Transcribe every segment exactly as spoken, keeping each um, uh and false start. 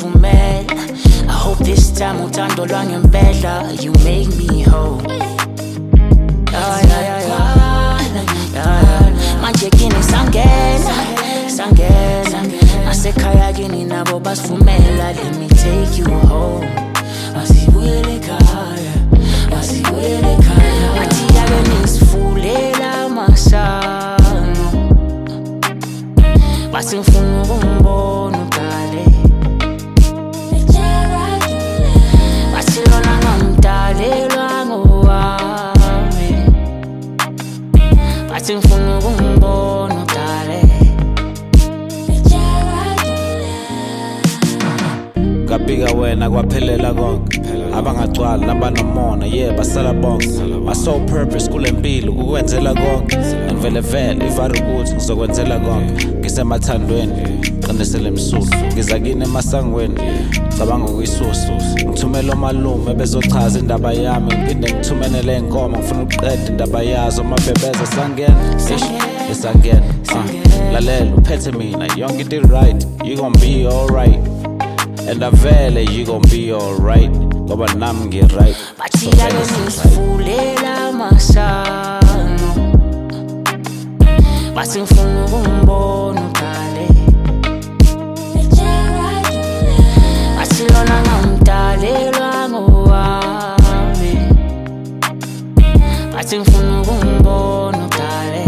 siyofumela. I hope this time uthando lwangempela you make me whole. Yeah, yeah, yeah, yeah. Yeah. Manje kini sangena, sangena. Nasekhaya kini nabo basifumela. Let me take you home. Asibuyele ekhaya, asibuyele ekhaya. Athi ake nisifulela masango, basi ngifuna ukumbona udale. Basi lona ngamdalelwa ngowami, basi ngifuna ukumbona udale. Ngabika wena kwaphelela konke, abangagcwali nabanomona yeah basala bonke. My sole purpose kule mpilo kukwenzela konke, ngivele vele ivara ukuthi ngizokwenzela konke. Ngisemathandweni qinisele emsulo, ngiza kini emasangweni cabanga ukuyisusa. Ngithumela umalume bezochaza indaba yami, ngiphinde ngithumene le nkomo ngifuna ukuqeda indaba yazo. Mabebeza sangena, esangena, lalela uphethe mina yonke into right, you gon' be alright. And I vele you gon' be alright, ngoba nami ngi-right. Bathi ake nisifulela masango, basi ngifuna ukumbona udale. Basi lona ngamdalelwa ngowami, basi ngifuna ukumbona udale.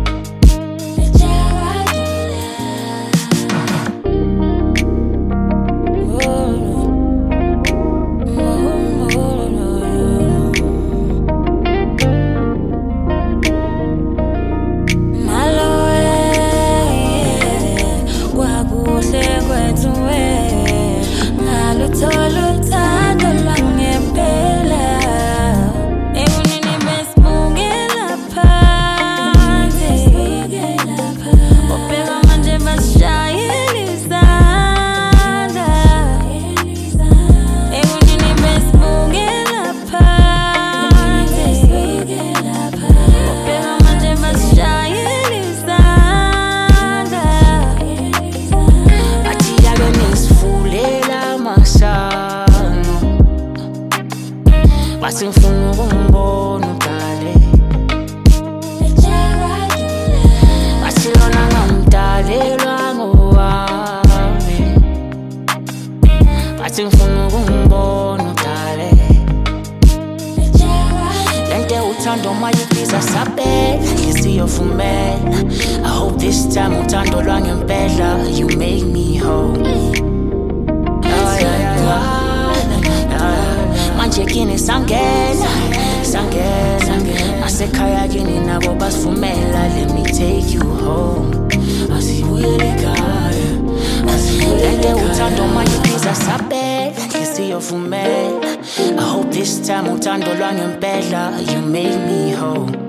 Basi ngifuna ukumbona udale. Basi lona ngamdalelwa ngowami, basi ngifuna ukumbona udale. Lente uthando mayibiza sabela, ngisiyofumela. I hope this time uthando lwangempela you make me whole. Manje kini sangena, sangena. Nasekhaya kini nabo basifumela. Let me take you home. Asibuyele ekhaya, lente uthando mayibiza sabela, ngisiyofumela. I hope this time uthando lwangempela you make me whole.